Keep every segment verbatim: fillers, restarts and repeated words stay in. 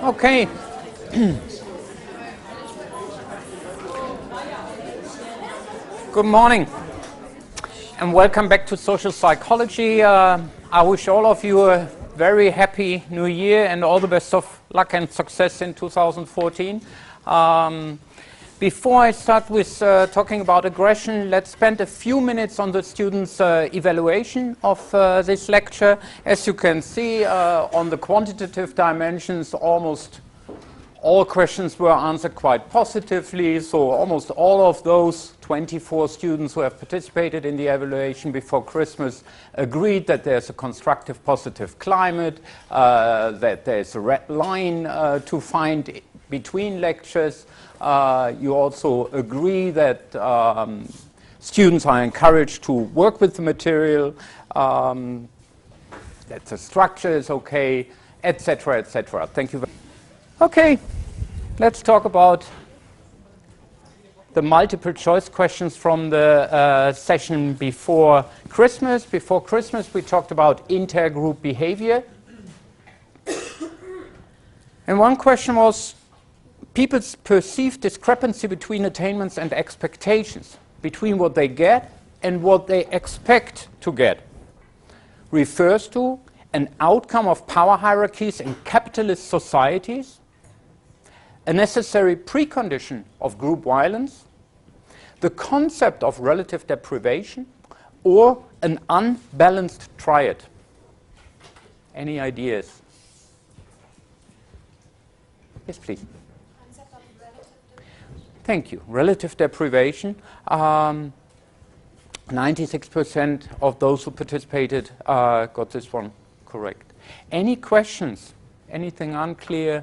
Okay. Good morning and welcome back to Social Psychology. Uh, I wish all of you a very happy new year and all the best of luck and success in two thousand fourteen. Um, before I start with uh, talking about aggression, let's spend a few minutes on the students' uh, evaluation of uh, this lecture. As you can see, uh, on the quantitative dimensions, almost all questions were answered quite positively, so almost all of those twenty-four students who have participated in the evaluation before Christmas agreed that there's a constructive positive climate, uh, that there's a red line uh, to find between lectures. Uh, you also agree that um, students are encouraged to work with the material, um, that the structure is okay, et cetera, et cetera. Thank you very much. Okay, let's talk about the multiple choice questions from the uh, session before Christmas. Before Christmas, we talked about intergroup behavior. And one question was people's perceived discrepancy between attainments and expectations, between what they get and what they expect to get, refers to an outcome of power hierarchies in capitalist societies, a necessary precondition of group violence, the concept of relative deprivation, or an unbalanced triad. Any ideas? Yes, please. Concept of relative deprivation. Thank you. Relative deprivation. Um, ninety-six percent of those who participated uh, got this one correct. Any questions? Anything unclear?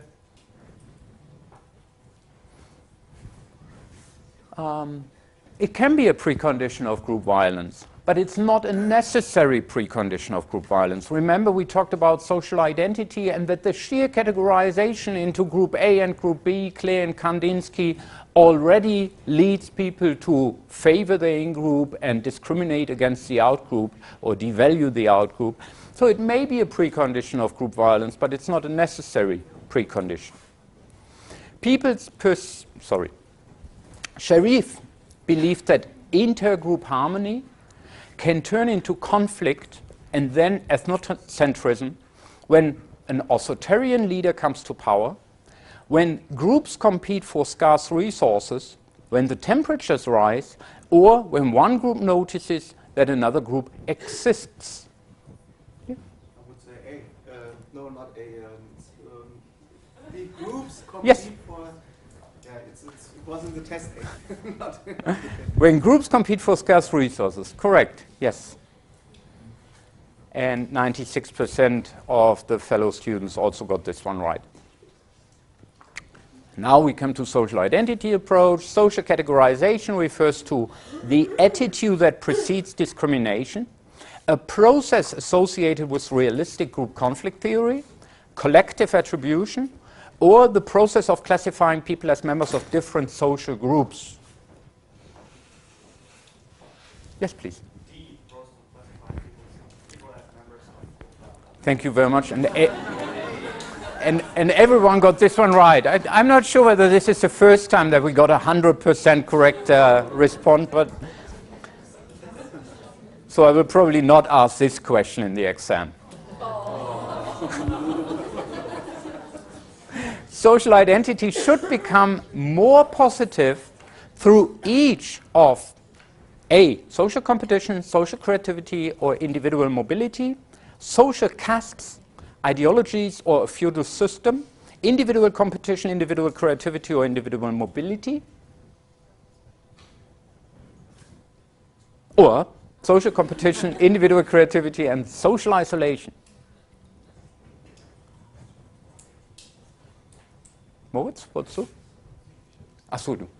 Um, it can be a precondition of group violence, but it's not a necessary precondition of group violence. Remember, we talked about social identity and that the sheer categorization into group A and group B, Clare and Kandinsky, already leads people to favor the in-group and discriminate against the out-group or devalue the out-group. So it may be a precondition of group violence, but it's not a necessary precondition. People's pers- sorry. Sharif believed that intergroup harmony can turn into conflict and then ethnocentrism when an authoritarian leader comes to power, when groups compete for scarce resources, when the temperatures rise, or when one group notices that another group exists. I would say A. Uh, no, not A. Um, um, the groups compete Yes. for... Yeah, it's, it's, it was in the test A. Not When groups compete for scarce resources, correct, yes. And ninety-six percent of the fellow students also got this one right. Now we come to social identity approach. Social categorization refers to the attitude that precedes discrimination, a process associated with realistic group conflict theory, collective attribution, or the process of classifying people as members of different social groups. Yes, please. D, process of classifying people as members of. Thank you very much. And, e- and, and everyone got this one right. I, I'm not sure whether this is the first time that we got a one hundred percent correct uh, response, but so I will probably not ask this question in the exam. Social identity should become more positive through each of A, social competition, social creativity, or individual mobility, social castes, ideologies, or a feudal system, individual competition, individual creativity, or individual mobility, or social competition, individual creativity, and social isolation. Moritz, wolltest du? Ach so, du.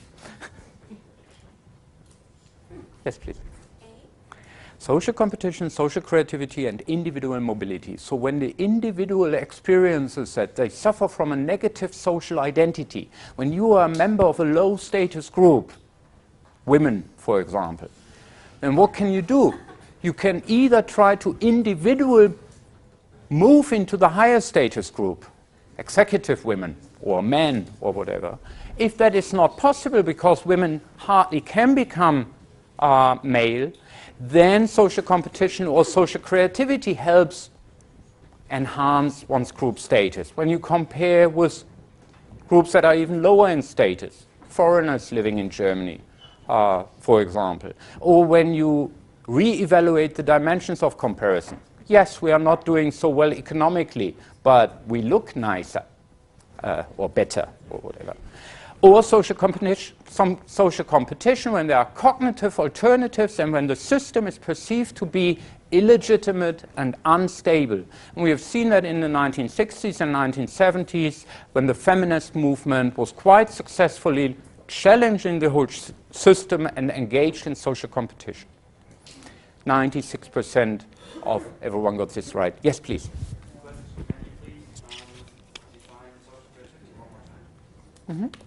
Yes, please. A. Social competition, social creativity, and individual mobility. So when the individual experiences that they suffer from a negative social identity, when you are a member of a low status group, women, for example, then what can you do? You can either try to individually move into the higher status group, executive women or men or whatever. If that is not possible because women hardly can become uh, male, then social competition or social creativity helps enhance one's group status. When you compare with groups that are even lower in status, foreigners living in Germany, uh, for example, or when you re-evaluate the dimensions of comparison. Yes, we are not doing so well economically, but we look nicer uh, or better or whatever. Or social competition, some social competition when there are cognitive alternatives and when the system is perceived to be illegitimate and unstable. And we have seen that in the nineteen sixties and nineteen seventies when the feminist movement was quite successfully challenging the whole s- system and engaged in social competition. ninety-six percent of everyone got this right. Yes, please. But can you please um, define social creativity one more time? Mm-hmm.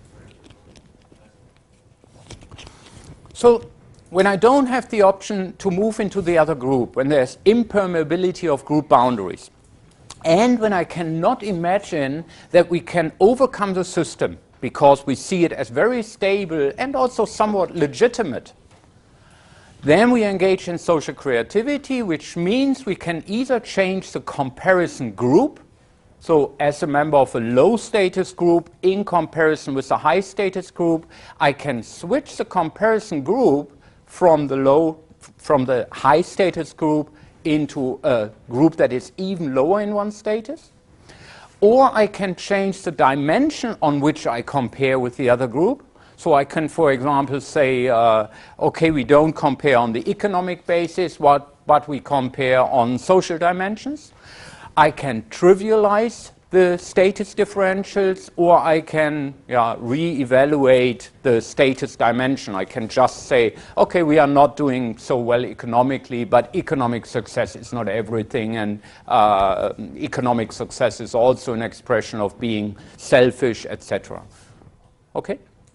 So when I don't have the option to move into the other group, when there's impermeability of group boundaries, and when I cannot imagine that we can overcome the system because we see it as very stable and also somewhat legitimate, then we engage in social creativity, which means we can either change the comparison group, so as a member of a low status group in comparison with a high status group, I can switch the comparison group from the low, from the high status group into a group that is even lower in one status. Or I can change the dimension on which I compare with the other group. So I can, for example, say, uh, okay, we don't compare on the economic basis, what, but we compare on social dimensions. I can trivialize the status differentials, or I can yeah, re-evaluate the status dimension. I can just say, okay, we are not doing so well economically, but economic success is not everything, and uh, economic success is also an expression of being selfish, et cetera. Okay?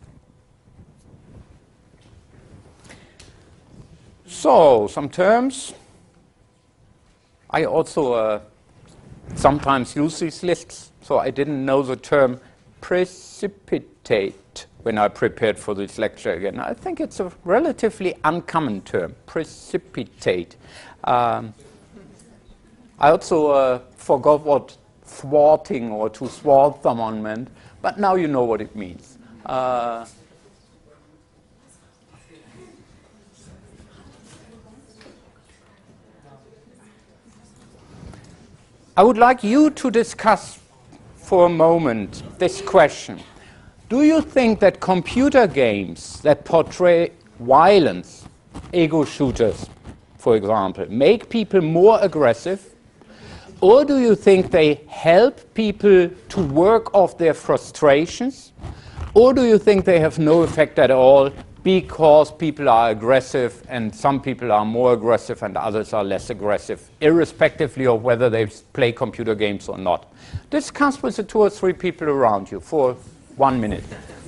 So, some terms. I also uh, sometimes use these lists, so I didn't know the term precipitate when I prepared for this lecture again. I think it's a relatively uncommon term, precipitate. Um, I also uh, forgot what thwarting or to thwart someone meant, but now you know what it means. Uh, I would like you to discuss for a moment this question. Do you think that computer games that portray violence, ego shooters, for example, make people more aggressive? Or do you think they help people to work off their frustrations? Or do you think they have no effect at all because people are aggressive and some people are more aggressive and others are less aggressive, irrespectively of whether they play computer games or not? Discuss with the two or three people around you for one minute.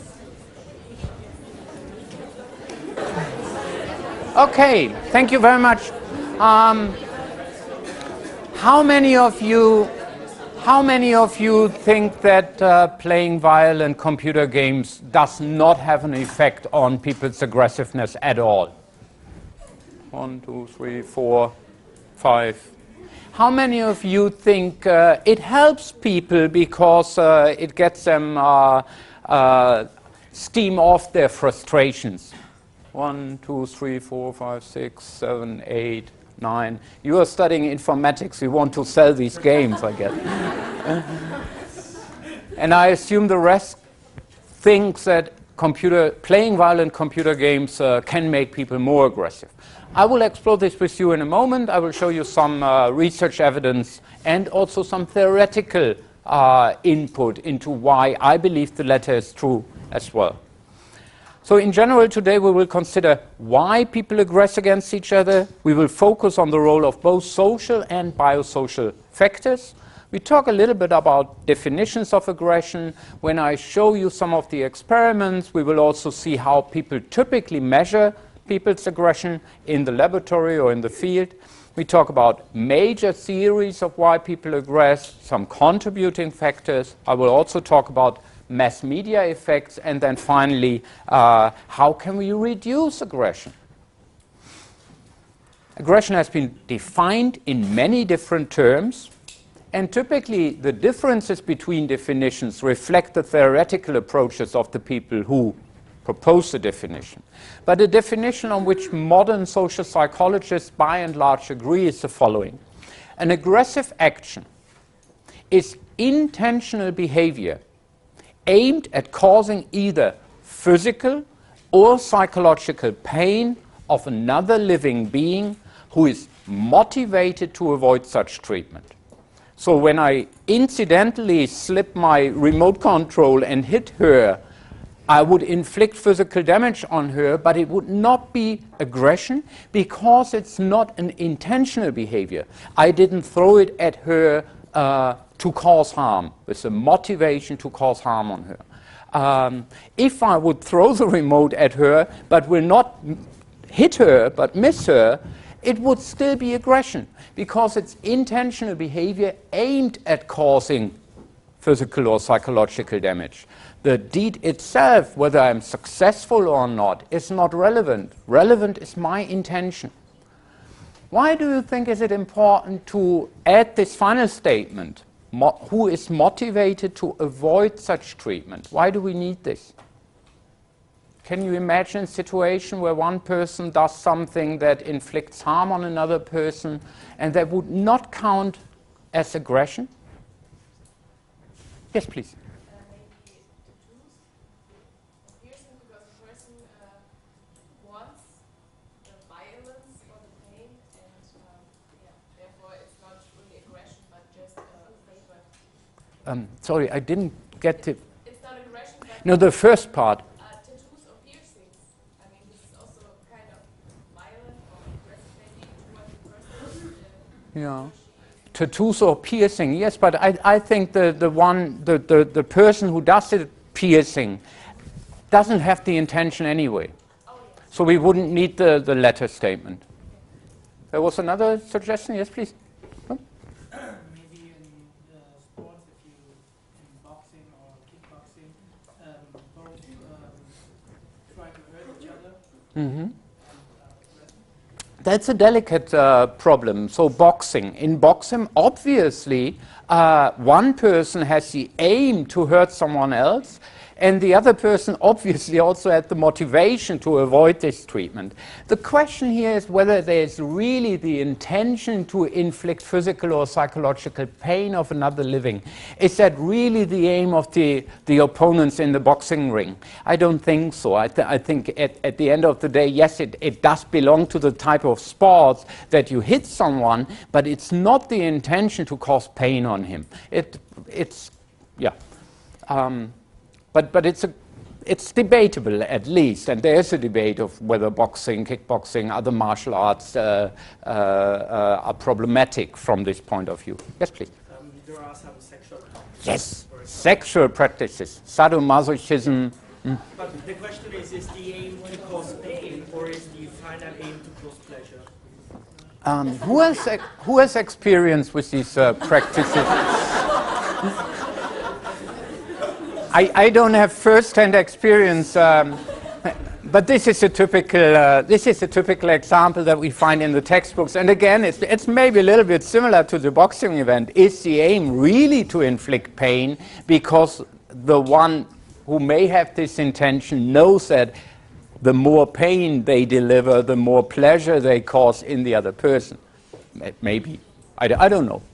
Okay, thank you very much. Um, how many of you How many of you think that uh, playing violent computer games does not have an effect on people's aggressiveness at all? One, two, three, four, five. How many of you think uh, it helps people because uh, it gets them uh, uh, steam off their frustrations? One, two, three, four, five, six, seven, eight. Nine. You are studying informatics. You want to sell these games, I guess. And I assume the rest thinks that computer playing violent computer games uh, can make people more aggressive. I will explore this with you in a moment. I will show you some uh, research evidence and also some theoretical uh, input into why I believe the latter is true as well. So in general, today we will consider why people aggress against each other. We will focus on the role of both social and biosocial factors. We talk a little bit about definitions of aggression. When I show you some of the experiments, we will also see how people typically measure people's aggression in the laboratory or in the field. We talk about major theories of why people aggress, some contributing factors. I will also talk about mass media effects, and then finally, uh, how can we reduce aggression? Aggression has been defined in many different terms, and typically the differences between definitions reflect the theoretical approaches of the people who propose the definition. But a definition on which modern social psychologists by and large agree is the following. An aggressive action is intentional behavior aimed at causing either physical or psychological pain of another living being who is motivated to avoid such treatment. So when I incidentally slip my remote control and hit her, I would inflict physical damage on her, but it would not be aggression because it's not an intentional behavior. I didn't throw it at her uh, to cause harm, with a motivation to cause harm on her. Um, if I would throw the remote at her, but will not hit her, but miss her, it would still be aggression because it's intentional behavior aimed at causing physical or psychological damage. The deed itself, whether I'm successful or not, is not relevant. Relevant is my intention. Why do you think is it important to add this final statement? Mo- who is motivated to avoid such treatment? Why do we need this? Can you imagine a situation where one person does something that inflicts harm on another person and that would not count as aggression? Yes, please. Uh, maybe tattoos, piercing, because the person uh, wants the violence or the pain, and um, yeah, therefore it's not really aggression, but just a favor. Um, sorry, I didn't get to... It's not aggression, but No, the first part. uh, tattoos or piercings. I mean, this is also kind of violent or aggressive maybe towards the person. Uh, Yeah. Tattoos or piercing, yes, but I, I think the, the one, the, the, the person who does the piercing doesn't have the intention anyway. oh, yeah. So we wouldn't need the, the letter statement. There was another suggestion, yes, please. Maybe in uh, sports, if you in boxing or kickboxing, um, both um, try to hurt each other. Mm-hmm. And, uh, That's a delicate uh, problem. So boxing. In boxing, obviously, uh, one person has the aim to hurt someone else, and the other person obviously also had the motivation to avoid this treatment. The question here is whether there's really the intention to inflict physical or psychological pain of another living. Is that really the aim of the, the opponents in the boxing ring? I don't think so. I, th- I think at, at the end of the day, yes, it, it does belong to the type of sports that you hit someone, but it's not the intention to cause pain on him. It, it's, yeah. Um, But, but it's, a, it's debatable, at least, and there is a debate of whether boxing, kickboxing, other martial arts uh, uh, uh, are problematic from this point of view. Yes, please. Um, there are some sexual practices. Yes, sexual practices, sadomasochism. Mm. But the question is, is the aim to cause pain, or is the final aim to cause pleasure? Um, who, has ex- who has experience with these uh, practices? I, I don't have first-hand experience, um, but this is a typical uh, this is a typical example that we find in the textbooks. And again, it's, it's maybe a little bit similar to the boxing event. Is the aim really to inflict pain because the one who may have this intention knows that the more pain they deliver, the more pleasure they cause in the other person? Maybe. I, d- I don't know.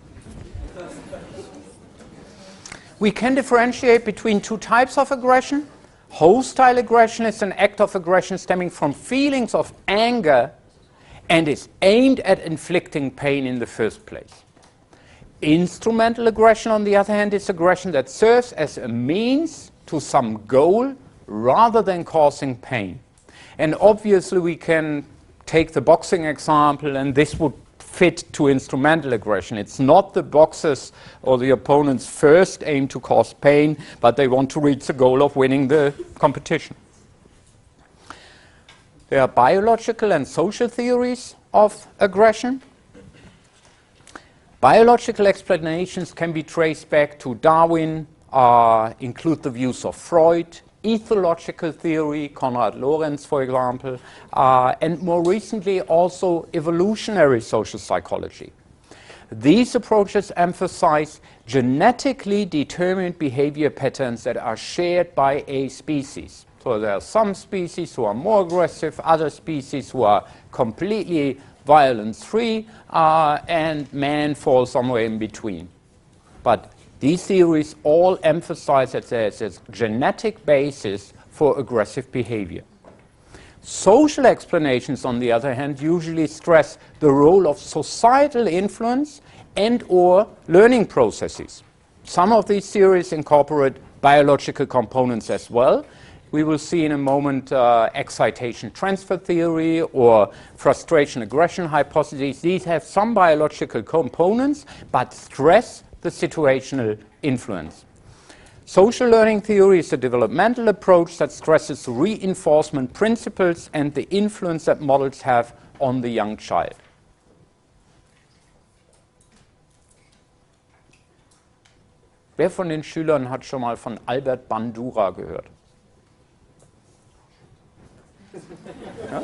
We can differentiate between two types of aggression. Hostile aggression is an act of aggression stemming from feelings of anger and is aimed at inflicting pain in the first place. Instrumental aggression, on the other hand, is aggression that serves as a means to some goal rather than causing pain. And obviously we can take the boxing example, and this would fit to instrumental aggression. It's not the boxers or the opponent's first aim to cause pain, but they want to reach the goal of winning the competition. There are biological and social theories of aggression. Biological explanations can be traced back to Darwin, uh, include the views of Freud, ethological theory, Konrad Lorenz, for example, uh, and more recently also evolutionary social psychology. These approaches emphasize genetically determined behavior patterns that are shared by a species. So there are some species who are more aggressive, other species who are completely violence-free, uh, and man falls somewhere in between. But these theories all emphasize that there's a genetic basis for aggressive behavior. Social explanations, on the other hand, usually stress the role of societal influence and or learning processes. Some of these theories incorporate biological components as well. We will see in a moment uh, excitation transfer theory or frustration aggression hypotheses. These have some biological components but stress the situational influence. Social learning theory is a developmental approach that stresses reinforcement principles and the influence that models have on the young child. Wer von den Schülern hat schon mal von Albert Bandura gehört? Ja?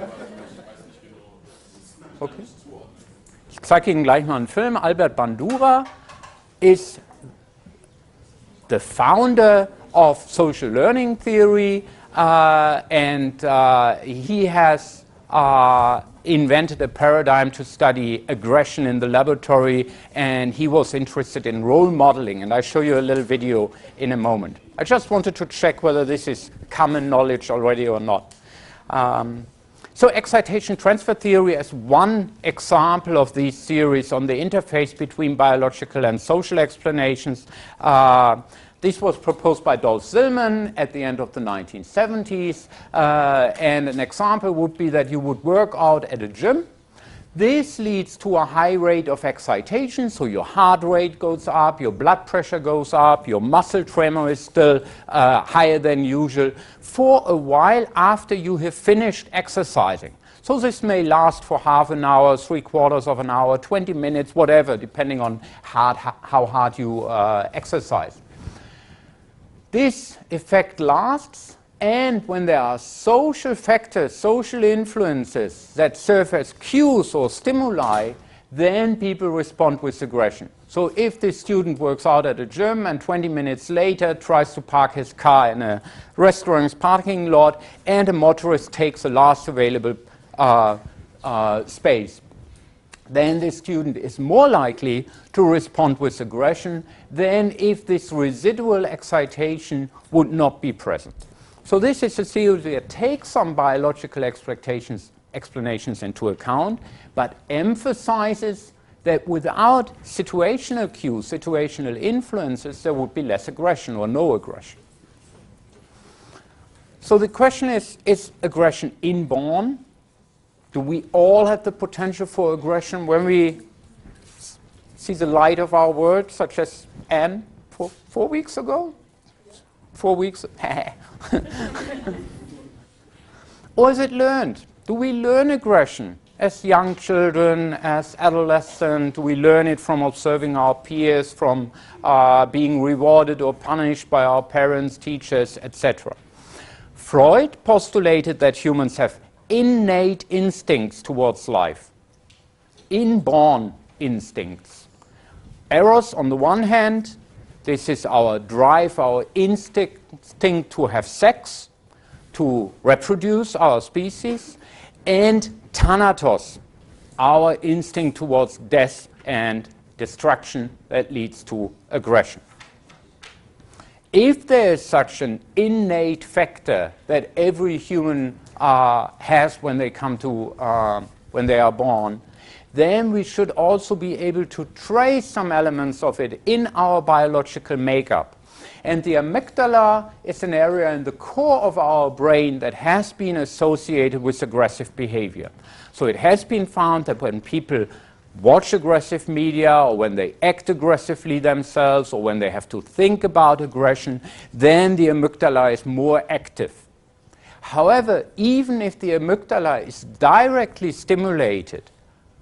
Okay. Ich zeige Ihnen gleich mal einen Film. Albert Bandura is the founder of social learning theory, uh, and uh, he has uh, invented a paradigm to study aggression in the laboratory, and he was interested in role modeling, and I'll show you a little video in a moment. I just wanted to check whether this is common knowledge already or not. Um, so excitation transfer theory is one example of these theories on the interface between biological and social explanations. Uh, this was proposed by Dolph Zillman at the end of the nineteen seventies, uh, and an example would be that you would work out at a gym. This leads to a high rate of excitation, so your heart rate goes up, your blood pressure goes up, your muscle tremor is still uh, higher than usual for a while after you have finished exercising. So this may last for half an hour, three quarters of an hour, twenty minutes, whatever, depending on hard, how hard you uh, exercise. This effect lasts, and when there are social factors, social influences that serve as cues or stimuli, then people respond with aggression. So if the student works out at a gym and twenty minutes later tries to park his car in a restaurant's parking lot and a motorist takes the last available uh, uh, space, then the student is more likely to respond with aggression than if this residual excitation would not be present. So this is a theory that takes some biological expectations, explanations into account, but emphasizes that without situational cues, situational influences, there would be less aggression or no aggression. So the question is, is aggression inborn? Do we all have the potential for aggression when we see the light of our world, such as Anne four, four weeks ago? Four weeks? Or is it learned? Do we learn aggression as young children, as adolescents? Do we learn it from observing our peers, from uh, being rewarded or punished by our parents, teachers, et cetera? Freud postulated that humans have innate instincts towards life, inborn instincts. Eros, on the one hand, this is our drive, our instinct to have sex, to reproduce our species, and Thanatos, our instinct towards death and destruction that leads to aggression. If there is such an innate factor that every human uh, has when they come to, uh, when they are born, then we should also be able to trace some elements of it in our biological makeup. And the amygdala is an area in the core of our brain that has been associated with aggressive behavior. So it has been found that when people watch aggressive media, or when they act aggressively themselves, or when they have to think about aggression, then the amygdala is more active. However, even if the amygdala is directly stimulated,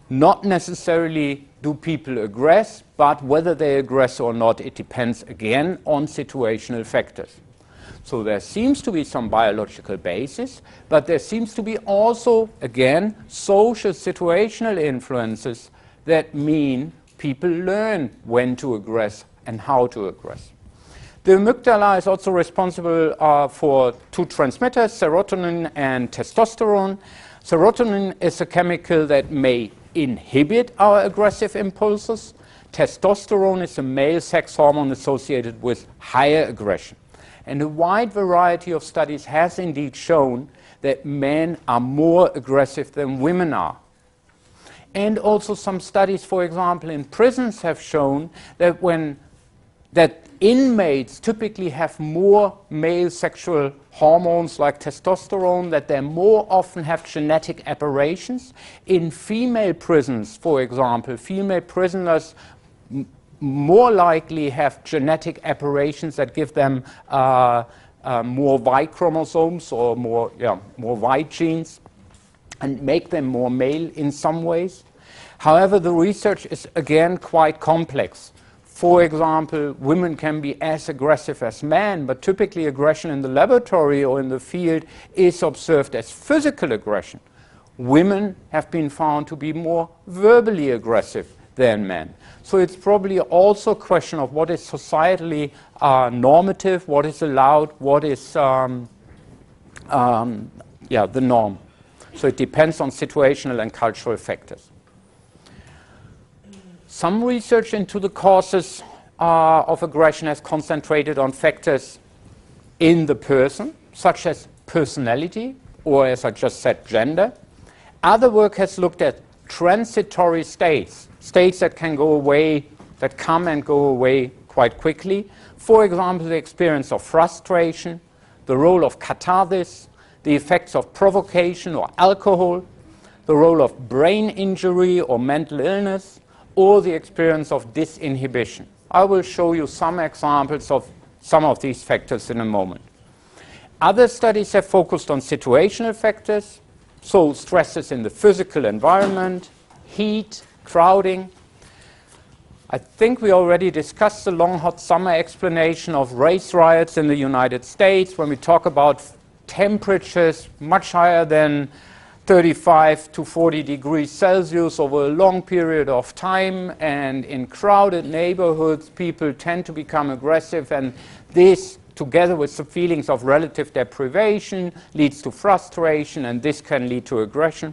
Not necessarily do people aggress, but whether they aggress or not, it depends again on situational factors. So there seems to be some biological basis, but there seems to be also, again, social situational influences that mean people learn when to aggress and how to aggress. The amygdala is also responsible uh, for two transmitters, serotonin and testosterone. Serotonin is a chemical that may inhibit our aggressive impulses. Testosterone is a male sex hormone associated with higher aggression. And a wide variety of studies has indeed shown that men are more aggressive than women are. And also some studies, for example, in prisons have shown that when that inmates typically have more male sexual hormones like testosterone, that they more often have genetic aberrations. In female prisons, for example, female prisoners m more likely have genetic aberrations that give them uh, uh, more Y chromosomes or more, yeah, more Y genes and make them more male in some ways. However, the research is again quite complex. For example, women can be as aggressive as men, but typically aggression in the laboratory or in the field is observed as physical aggression. Women have been found to be more verbally aggressive than men. So it's probably also a question of what is societally uh, normative, what is allowed, what is um, um, yeah, the norm. So it depends on situational and cultural factors. Some research into the causes uh, of aggression has concentrated on factors in the person, such as personality, or as I just said, gender. Other work has looked at transitory states, states that can go away, that come and go away quite quickly. For example, the experience of frustration, the role of catharsis, the effects of provocation or alcohol, the role of brain injury or mental illness, or the experience of disinhibition. I will show you some examples of some of these factors in a moment. Other studies have focused on situational factors, so stresses in the physical environment, heat, crowding. I think we already discussed the long hot summer explanation of race riots in the United States when we talk about temperatures much higher than thirty-five to forty degrees Celsius over a long period of time, and in crowded neighborhoods people tend to become aggressive, and this together with the feelings of relative deprivation leads to frustration, and this can lead to aggression.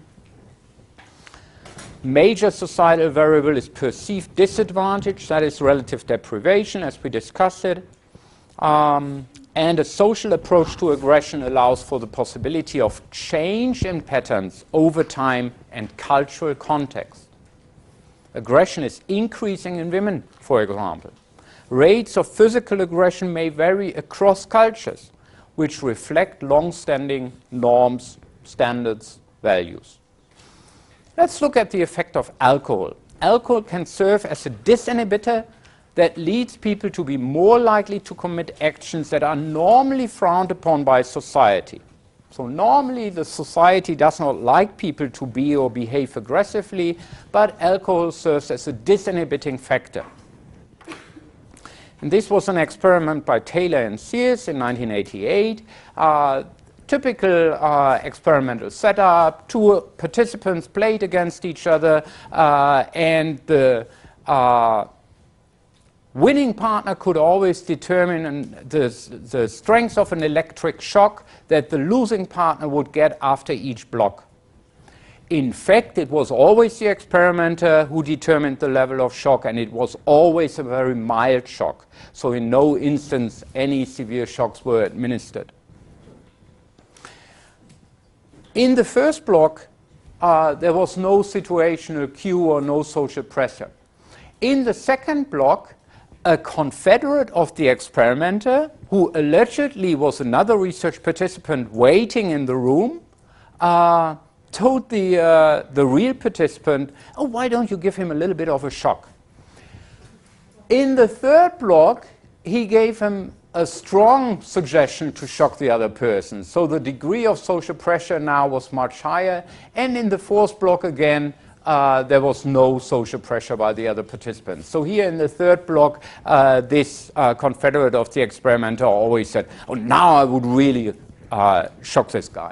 Major societal variable is perceived disadvantage, that is relative deprivation as we discussed it. Um, and a social approach to aggression allows for the possibility of change in patterns over time and cultural context. Aggression is increasing in women, for example. Rates of physical aggression may vary across cultures, which reflect long-standing norms, standards, values. Let's look at the effect of alcohol. Alcohol can serve as a disinhibitor that leads people to be more likely to commit actions that are normally frowned upon by society. So normally the society does not like people to be or behave aggressively, but alcohol serves as a disinhibiting factor. And this was an experiment by Taylor and Sears in nineteen eighty-eight. Uh, typical uh, experimental setup. Two participants played against each other, uh, and the uh, winning partner could always determine the, the strength of an electric shock that the losing partner would get after each block. In fact, it was always the experimenter who determined the level of shock, and it was always a very mild shock. So in no instance any severe shocks were administered. In the first block, uh, there was no situational cue or no social pressure. In the second block, a confederate of the experimenter, who allegedly was another research participant waiting in the room, uh, told the, uh, the real participant, oh, why don't you give him a little bit of a shock? In the third block, he gave him a strong suggestion to shock the other person. So the degree of social pressure now was much higher. And in the fourth block again, uh, there was no social pressure by the other participants. So here in the third block, uh, this uh, confederate of the experimenter always said, oh, now I would really uh, shock this guy.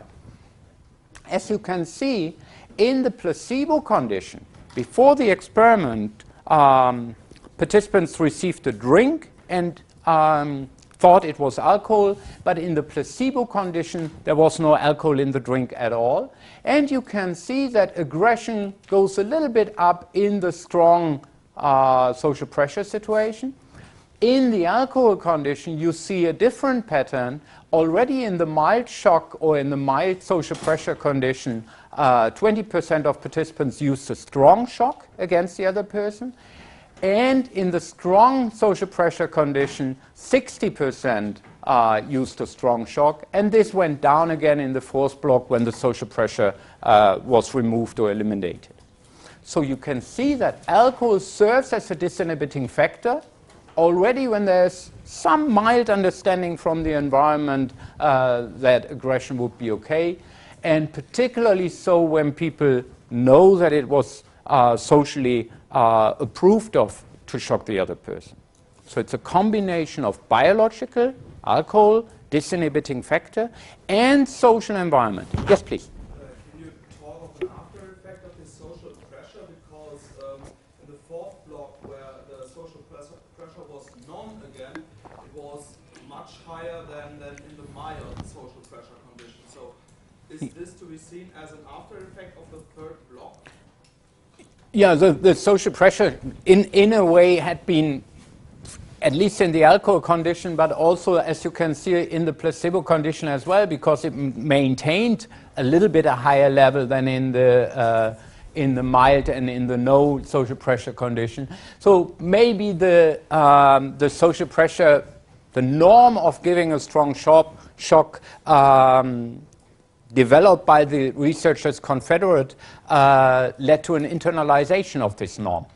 As you can see, in the placebo condition, before the experiment, um, participants received a drink and um, thought it was alcohol, but in the placebo condition, there was no alcohol in the drink at all. And you can see that aggression goes a little bit up in the strong uh, social pressure situation. In the alcohol condition, you see a different pattern. Already in the mild shock or in the mild social pressure condition, uh, twenty percent of participants used a strong shock against the other person. And in the strong social pressure condition, sixty percent uh, used a strong shock. And this went down again in the fourth block when the social pressure uh, was removed or eliminated. So you can see that alcohol serves as a disinhibiting factor. Already when there's some mild understanding from the environment uh, that aggression would be okay, and particularly so when people know that it was uh, socially uh, approved of to shock the other person. So it's a combination of biological, alcohol, disinhibiting factor, and social environment. Yes, please. Uh, can you talk of an after effect of this social pressure? Because um, in the fourth block, where the social pressure, pressure was none again, it was much higher than, than in the mild social pressure condition. So is this to be seen as an after effect of the third block? Yeah, the, the social pressure in, in a way had been, at least in the alcohol condition, but also, as you can see, in the placebo condition as well, because it m maintained a little bit a higher level than in the, uh, in the mild and in the no social pressure condition. So maybe the, um, the social pressure, the norm of giving a strong shock, shock um, developed by the researchers confederate uh, led to an internalization of this norm.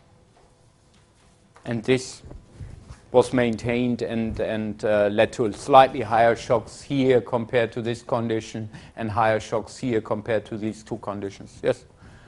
And this was maintained and, and uh, led to slightly higher shocks here compared to this condition and higher shocks here compared to these two conditions. Yes?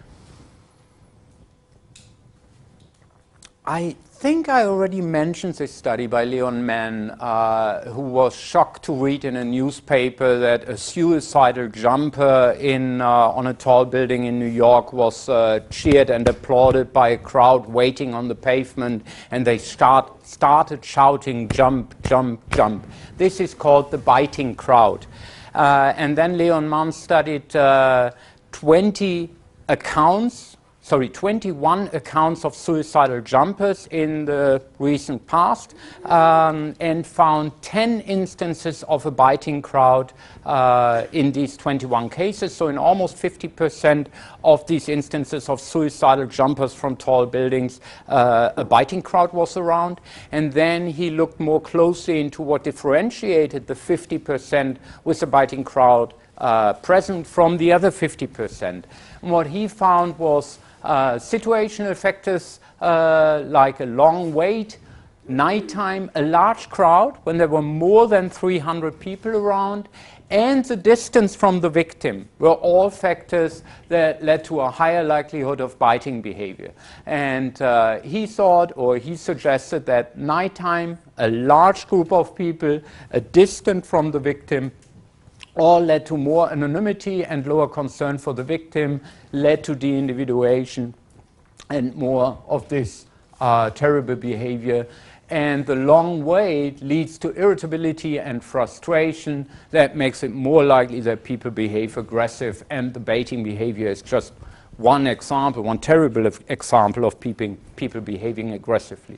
I think I already mentioned this study by Leon Mann, uh, who was shocked to read in a newspaper that a suicidal jumper in, uh, on a tall building in New York was uh, cheered and applauded by a crowd waiting on the pavement, and they start, started shouting, jump, jump, jump. This is called the biting crowd. Uh, and then Leon Mann studied uh, twenty accounts Sorry, twenty-one accounts of suicidal jumpers in the recent past um, and found ten instances of a biting crowd uh, in these twenty-one cases. So in almost fifty percent of these instances of suicidal jumpers from tall buildings, uh, a biting crowd was around. And then he looked more closely into what differentiated the fifty percent with a biting crowd uh, present from the other fifty percent. And what he found was Uh, situational factors uh, like a long wait, nighttime, a large crowd when there were more than three hundred people around, and the distance from the victim were all factors that led to a higher likelihood of biting behavior. And uh, he thought, or he suggested, that nighttime, a large group of people, a distance from the victim, all led to more anonymity and lower concern for the victim, led to de-individuation and more of this uh, terrible behavior. And the long wait leads to irritability and frustration that makes it more likely that people behave aggressive, and the baiting behavior is just one example, one terrible example of people, people behaving aggressively.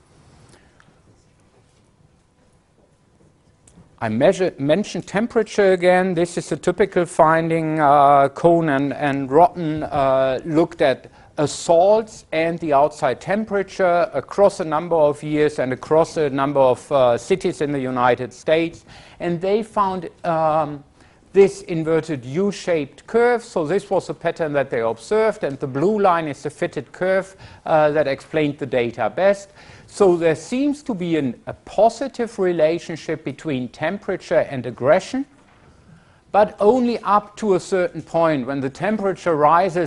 I measure, mentioned temperature again. This is a typical finding. Uh, Cohn and, and Rotten uh, looked at assaults and the outside temperature across a number of years and across a number of uh, cities in the United States. And they found um, this inverted U-shaped curve. So this was a pattern that they observed, and the blue line is the fitted curve uh, that explained the data best. So there seems to be an, a positive relationship between temperature and aggression, but only up to a certain point. When the temperature rises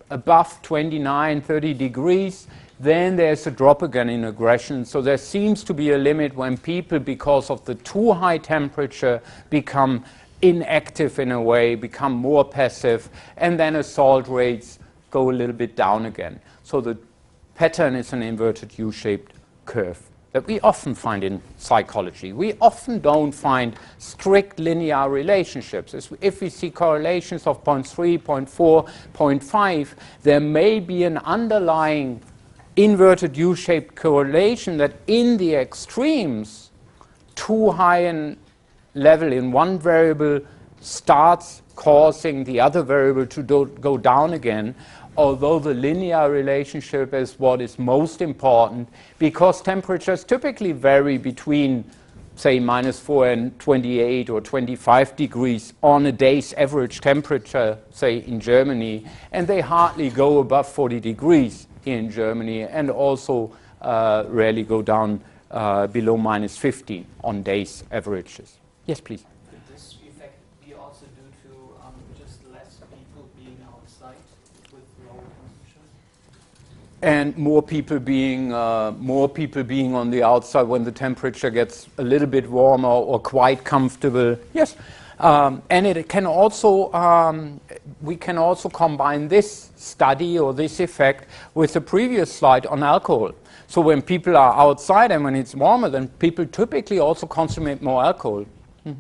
above twenty-nine, thirty degrees, then there's a drop again in aggression. So there seems to be a limit when people, because of the too high temperature, become inactive in a way, become more passive, and then assault rates go a little bit down again. So the pattern is an inverted U-shaped curve that we often find in psychology. We often don't find strict linear relationships. If we see correlations of zero point three, zero point four, zero point five, there may be an underlying inverted U-shaped correlation that in the extremes, too high in level in one variable starts causing the other variable to do, go down again, although the linear relationship is what is most important, because temperatures typically vary between, say, minus four and twenty-eight or twenty-five degrees on a day's average temperature, say, in Germany, and they hardly go above forty degrees in Germany, and also uh, rarely go down uh, below minus fifteen on days averages. Yes, please. Could this effect be also due to um, just less people being outside with lower temperatures? And more people being uh, more people being on the outside when the temperature gets a little bit warmer or quite comfortable. Yes. Um, and it can also, um, we can also combine this study or this effect with the previous slide on alcohol. So when people are outside and when it's warmer, then people typically also consume more alcohol. Mm-hmm.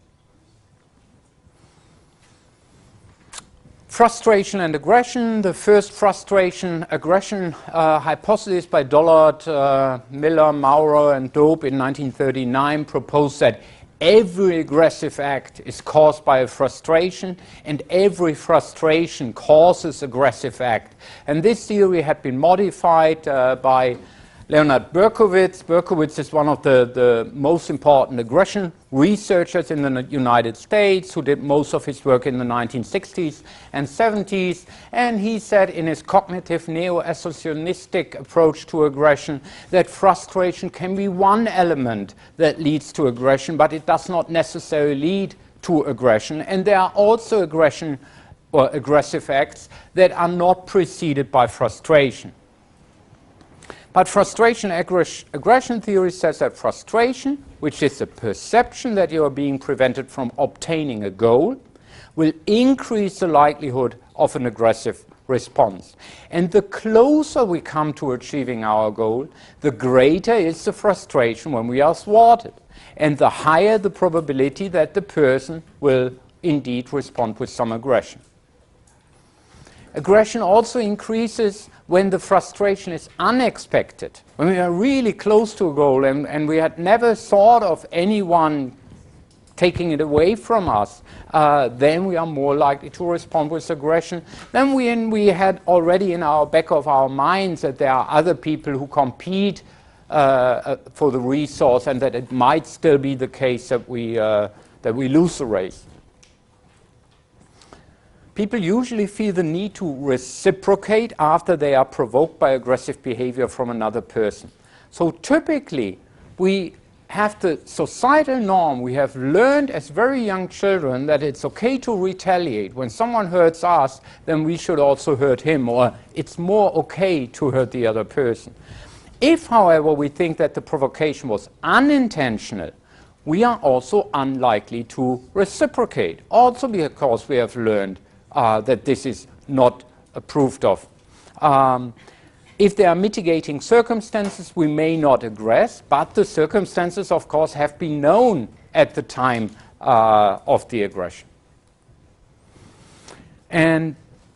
Frustration and aggression. The first frustration-aggression uh, hypothesis by Dollard, uh, Miller, Maurer, and Dope in nineteen thirty-nine proposed that every aggressive act is caused by a frustration, and every frustration causes aggressive act. And this theory had been modified uh, by Leonard Berkowitz. Berkowitz is one of the, the most important aggression researchers in the United States, who did most of his work in the nineteen sixties and seventies. And he said in his cognitive neo-associationistic approach to aggression that frustration can be one element that leads to aggression, but it does not necessarily lead to aggression. And there are also aggression or aggressive acts that are not preceded by frustration. But frustration aggress aggression theory says that frustration, which is a perception that you are being prevented from obtaining a goal, will increase the likelihood of an aggressive response. And the closer we come to achieving our goal, the greater is the frustration when we are thwarted, and the higher the probability that the person will indeed respond with some aggression. Aggression also increases when the frustration is unexpected, when we are really close to a goal and, and we had never thought of anyone taking it away from us, uh, then we are more likely to respond with aggression. Then we, and we had already in our back of our minds that there are other people who compete uh, uh, for the resource, and that it might still be the case that we, uh, that we lose the race. People usually feel the need to reciprocate after they are provoked by aggressive behavior from another person. So typically, we have the societal norm, we have learned as very young children that it's okay to retaliate. When someone hurts us, then we should also hurt him, or it's more okay to hurt the other person. If, however, we think that the provocation was unintentional, we are also unlikely to reciprocate, also because we have learned Uh, that this is not approved of. Um, if there are mitigating circumstances, we may not aggress, but the circumstances, of course, have been known at the time uh, of the aggression. And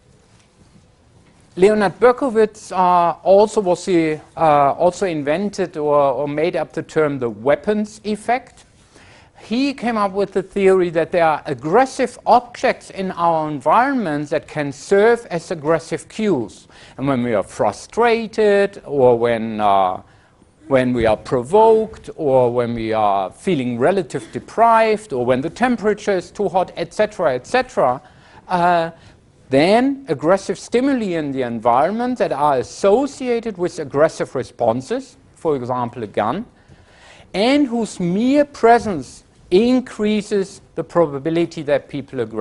Leonard Berkowitz uh, also was the, uh, also invented or, or made up the term the weapons effect. He came up with the theory that there are aggressive objects in our environment that can serve as aggressive cues. And when we are frustrated, or when, uh, when we are provoked, or when we are feeling relative deprived, or when the temperature is too hot, et cetera, et cetera, uh, then aggressive stimuli in the environment that are associated with aggressive responses, for example, a gun, and whose mere presence increases the probability that people aggress.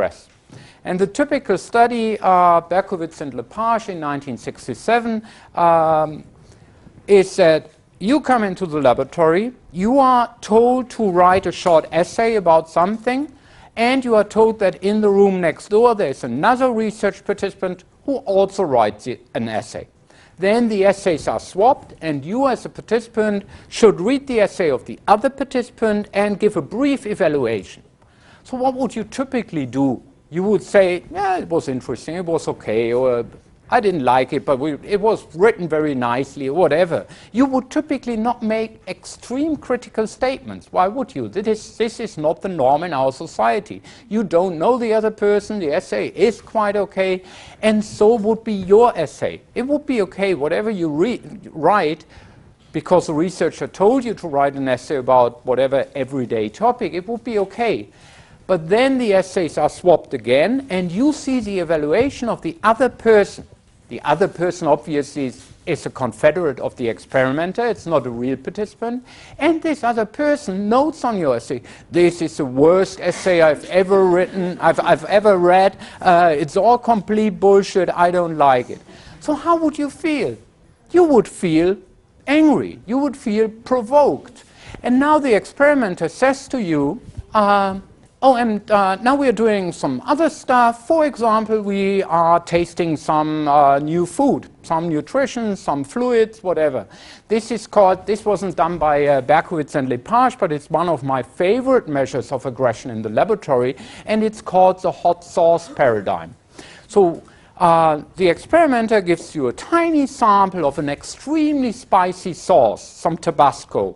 And the typical study, uh, Berkowitz and Lepage in nineteen sixty-seven, um, is that you come into the laboratory, you are told to write a short essay about something, and you are told that in the room next door there's another research participant who also writes it, an essay. Then the essays are swapped, and you as a participant should read the essay of the other participant and give a brief evaluation. So what would you typically do? You would say, yeah, it was interesting, it was okay, or I didn't like it, but we, it was written very nicely, or whatever. You would typically not make extreme critical statements. Why would you? This is, this is not the norm in our society. You don't know the other person, the essay is quite okay, and so would be your essay. It would be okay, whatever you read, write, because the researcher told you to write an essay about whatever everyday topic, it would be okay. But then the essays are swapped again, and you see the evaluation of the other person. The other person obviously is, is a confederate of the experimenter, it's not a real participant, and this other person notes on your essay, this is the worst essay I've ever written, I've, I've ever read, uh, it's all complete bullshit, I don't like it. So how would you feel? You would feel angry, you would feel provoked. And now the experimenter says to you, uh, oh, and uh, now we are doing some other stuff. For example, we are tasting some uh, new food, some nutrition, some fluids, whatever. This is called, this wasn't done by uh, Berkowitz and Lepage, but it's one of my favorite measures of aggression in the laboratory, and it's called the hot sauce paradigm. So uh, the experimenter gives you a tiny sample of an extremely spicy sauce, some Tabasco,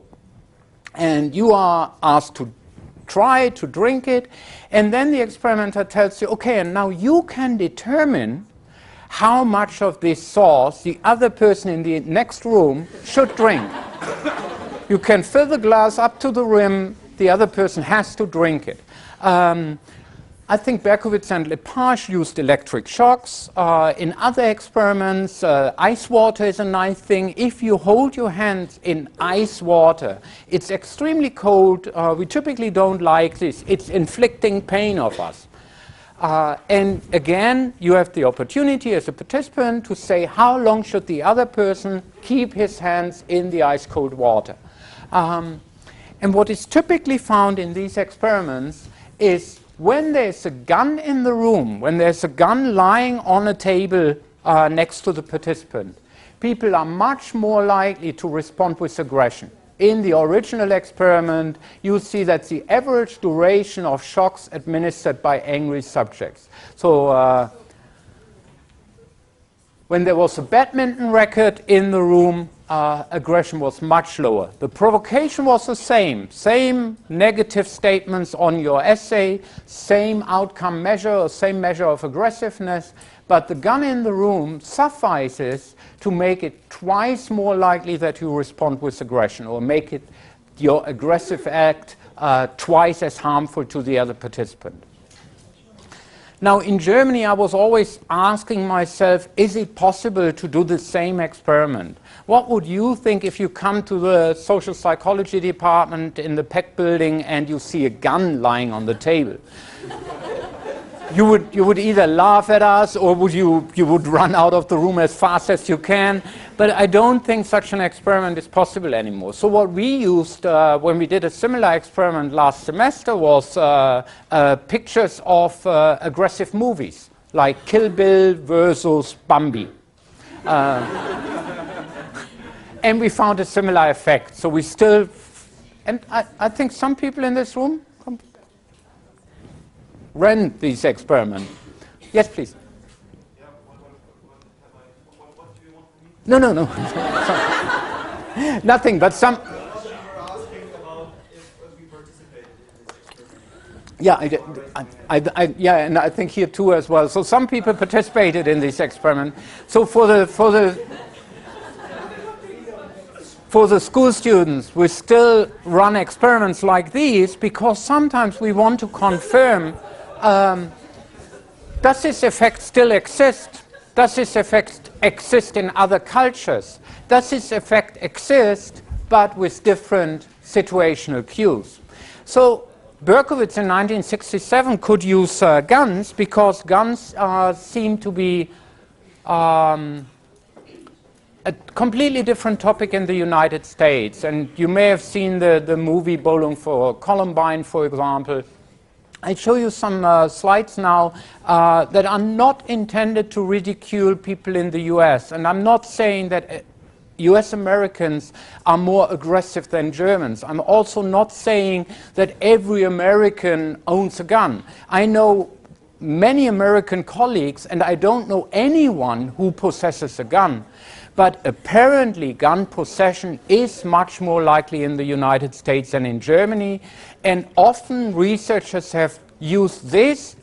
and you are asked to try to drink it, and then the experimenter tells you, okay, and now you can determine how much of this sauce the other person in the next room should drink. You can fill the glass up to the rim, the other person has to drink it. Um, I think Berkowitz and Lepage used electric shocks. Uh, in other experiments, uh, ice water is a nice thing. If you hold your hands in ice water, it's extremely cold. Uh, we typically don't like this. It's inflicting pain of us. Uh, and again, you have the opportunity as a participant to say how long should the other person keep his hands in the ice-cold water. Um, and what is typically found in these experiments is when there's a gun in the room, when there's a gun lying on a table uh, next to the participant, people are much more likely to respond with aggression. In the original experiment, you see that the average duration of shocks administered by angry subjects. So uh, when there was a badminton racket in the room, uh, aggression was much lower. The provocation was the same, same negative statements on your essay, same outcome measure, or same measure of aggressiveness, but the gun in the room suffices to make it twice more likely that you respond with aggression, or make it your aggressive act uh, twice as harmful to the other participant. Now, in Germany, I was always asking myself, is it possible to do the same experiment? What would you think if you come to the social psychology department in the Peck building and you see a gun lying on the table? You would, you would either laugh at us, or would you, you would run out of the room as fast as you can. But I don't think such an experiment is possible anymore. So what we used uh, when we did a similar experiment last semester was uh, uh, pictures of uh, aggressive movies, like Kill Bill versus Bambi. Uh, and we found a similar effect. So we still, and I, I think some people in this room ran these experiments. Yes, please. Yeah, what, what, what, have I, what, what do you want from me? No, no, no. Nothing, but some. You were asking about if, if we participated in this experiment. Yeah, I, I, I, I, yeah, and I think here too as well. So some people participated in this experiment. So for the for the for the school students, we still run experiments like these because sometimes we want to confirm. Um, does this effect still exist? Does this effect exist in other cultures? Does this effect exist but with different situational cues? So Berkowitz in nineteen sixty-seven could use uh, guns because guns uh, seem to be um, a completely different topic in the United States. And you may have seen the, the movie Bowling for Columbine, for example. I show you some uh, slides now uh, that are not intended to ridicule people in the U S. And I'm not saying that uh, U S Americans are more aggressive than Germans. I'm also not saying that every American owns a gun. I know many American colleagues, and I don't know anyone who possesses a gun. But apparently gun possession is much more likely in the United States than in Germany, and often researchers have used this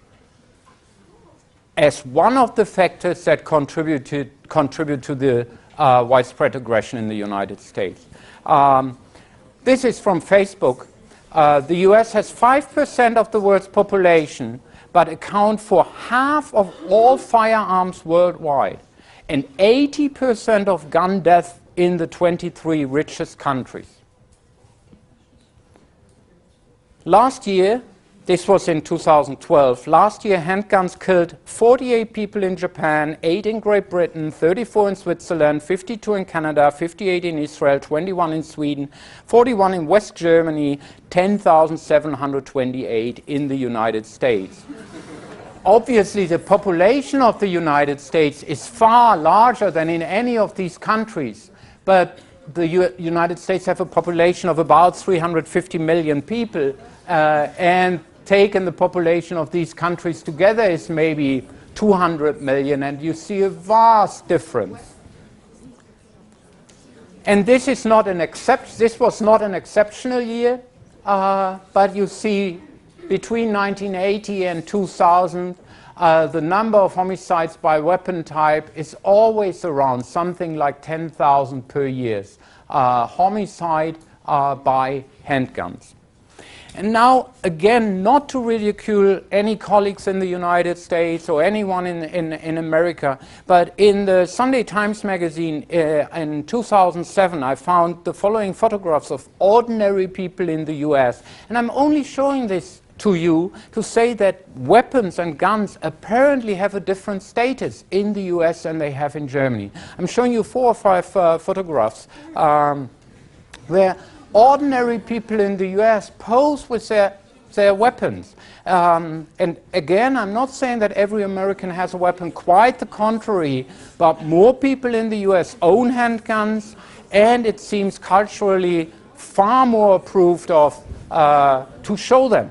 as one of the factors that contribute to, contribute to the uh, widespread aggression in the United States. Um, this is from Facebook. Uh, the U S has five percent of the world's population, but account for half of all firearms worldwide, and eighty percent of gun deaths in the twenty-three richest countries. Last year, this was in two thousand twelve, last year handguns killed forty-eight people in Japan, eight in Great Britain, thirty-four in Switzerland, fifty-two in Canada, fifty-eight in Israel, twenty-one in Sweden, forty-one in West Germany, ten thousand seven hundred twenty-eight in the United States. Obviously, the population of the United States is far larger than in any of these countries, but the U United States have a population of about three hundred fifty million people, uh, and taken the population of these countries together is maybe two hundred million, and you see a vast difference. And this is not an excep- this was not an exceptional year, uh, but you see between nineteen eighty and two thousand, uh, the number of homicides by weapon type is always around something like ten thousand per year. Uh, homicide uh, by handguns. And now, again, not to ridicule any colleagues in the United States or anyone in, in, in America, but in the Sunday Times magazine uh, in two thousand seven, I found the following photographs of ordinary people in the U S. And I'm only showing this to you to say that weapons and guns apparently have a different status in the U S than they have in Germany. I'm showing you four or five uh, photographs um, where ordinary people in the U S pose with their, their weapons. Um, and again, I'm not saying that every American has a weapon, quite the contrary, but more people in the U S own handguns, and it seems culturally far more approved of uh, to show them.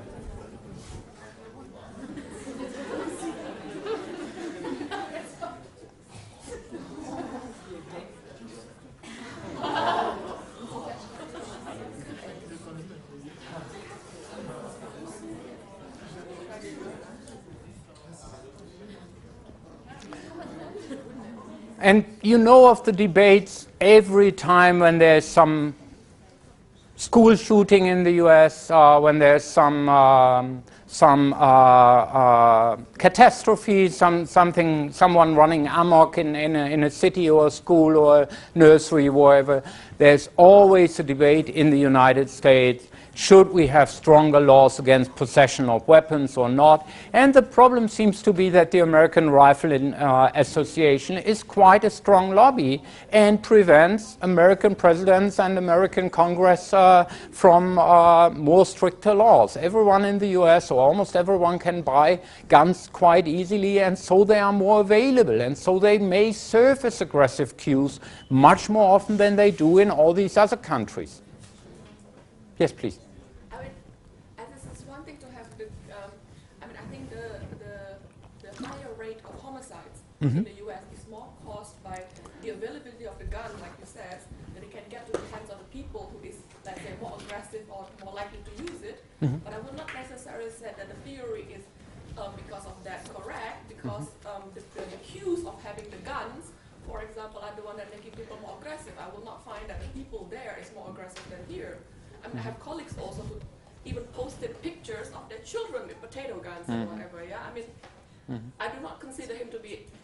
And you know of the debates every time when there's some school shooting in the U S, uh, when there's some um, some uh, uh, catastrophe, some something, someone running amok in in a, in a city or a school or a nursery, wherever. There's always a debate in the United States. Should we have stronger laws against possession of weapons or not? And the problem seems to be that the American Rifle uh, Association is quite a strong lobby and prevents American presidents and American Congress uh, from uh, more stricter laws. Everyone in the U S, or almost everyone, can buy guns quite easily, and so they are more available, and so they may serve as aggressive cues much more often than they do in all these other countries. Yes, please. I mean, and this is one thing to have the, um, I mean, I think the, the, the higher rate of homicides Mm-hmm. in the U S is more caused by the availability of the gun, like you said, that it can get to the hands of the people who is, let's say, more aggressive or more likely to use it. Mm-hmm. But I would not necessarily say that the theory is, um, because of that, correct, because um, the, the, the cues of having the guns, for example, are the one that making people more aggressive. I will not find that the people there is more aggressive than here. I mean, I have colleagues also who even posted pictures of their children with potato guns mm-hmm. or whatever, yeah? I mean, mm-hmm. I do not consider him to be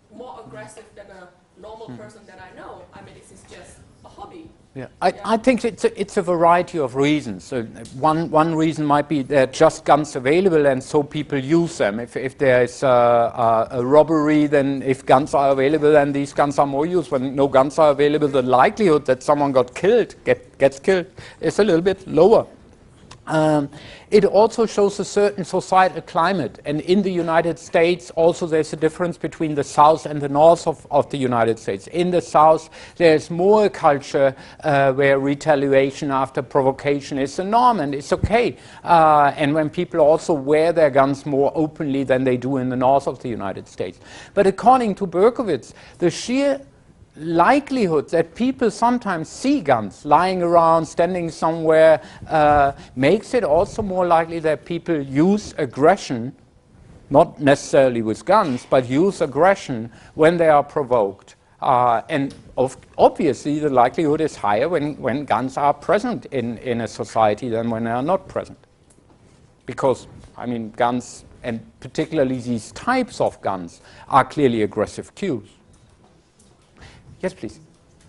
more aggressive than a normal person that I know. I mean, this is just a hobby. Yeah, I, I think it's a, it's a variety of reasons. So one one reason might be there are just guns available, and so people use them. If if there is a, a, a robbery, then if guns are available, then these guns are more used. When no guns are available, the likelihood that someone got killed get, gets killed is a little bit lower. Um, it also shows a certain societal climate, and in the United States also there's a difference between the South and the North of, of the United States. In the South there's more a culture uh, where retaliation after provocation is a norm and it's okay, uh, and when people also wear their guns more openly than they do in the North of the United States. But according to Berkowitz, the sheer likelihood that people sometimes see guns lying around, standing somewhere, uh, makes it also more likely that people use aggression, not necessarily with guns, but use aggression when they are provoked. Uh, and of, obviously the likelihood is higher when, when guns are present in, in a society than when they are not present. Because, I mean, guns, and particularly these types of guns, are clearly aggressive cues. Yes, please.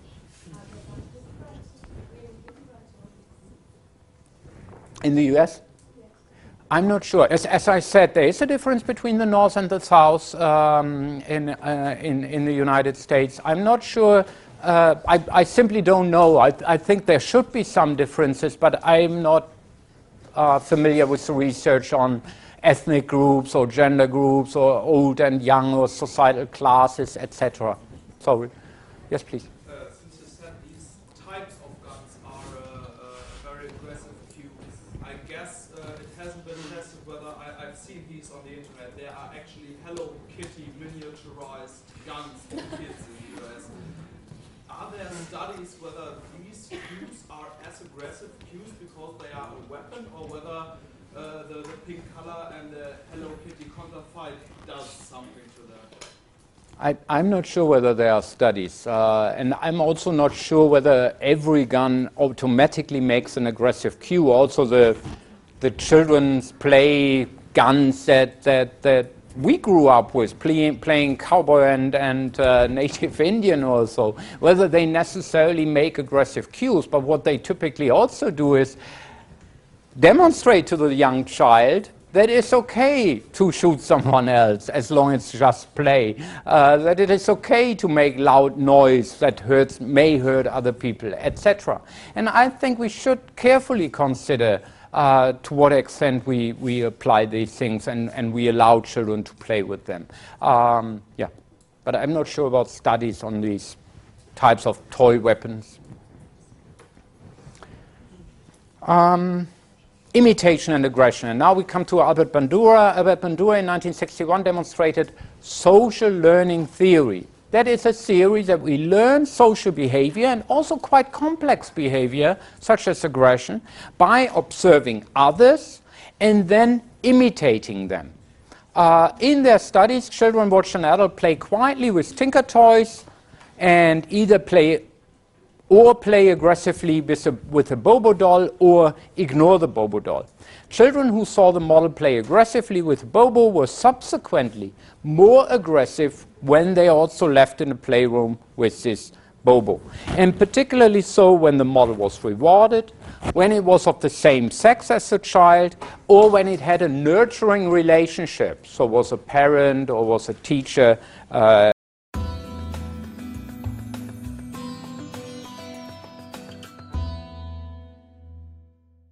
In the U S? I'm not sure. As, as I said, there is a difference between the North and the South um, in, uh, in, in the United States. I'm not sure. Uh, I, I simply don't know. I, I think there should be some differences, but I'm not uh, familiar with the research on ethnic groups or gender groups or old and young or societal classes, et cetera. Sorry. Yes, please. Uh, since you said these types of guns are uh, uh, very aggressive cues, I guess uh, it hasn't been tested whether I, I've seen these on the internet. There are actually Hello Kitty miniaturized guns for kids in the U S. Are there studies whether these cues are as aggressive cues because they are a weapon, or whether uh, the, the pink color and the Hello Kitty counterfeit does something to that? I, I'm not sure whether there are studies, uh, and I'm also not sure whether every gun automatically makes an aggressive cue. Also, the the children's play guns that that, that we grew up with, play, playing cowboy and and uh, native Indian also, whether they necessarily make aggressive cues. But what they typically also do is demonstrate to the young child that it's okay to shoot someone else as long as it's just play, uh, that it is okay to make loud noise that hurts, may hurt other people, et cetera. And I think we should carefully consider uh, to what extent we, we apply these things and, and we allow children to play with them. Um, yeah, but I'm not sure about studies on these types of toy weapons. Um, Imitation and aggression. And now we come to Albert Bandura. Albert Bandura in nineteen sixty-one demonstrated social learning theory. That is a theory that we learn social behavior and also quite complex behavior, such as aggression, by observing others and then imitating them. Uh, in their studies, children watch an adult play quietly with Tinker Toys and either play or play aggressively with a, with a Bobo doll, or ignore the Bobo doll. Children who saw the model play aggressively with Bobo were subsequently more aggressive when they also left in the playroom with this Bobo. And particularly so when the model was rewarded, when it was of the same sex as the child, or when it had a nurturing relationship, so was a parent or was a teacher uh,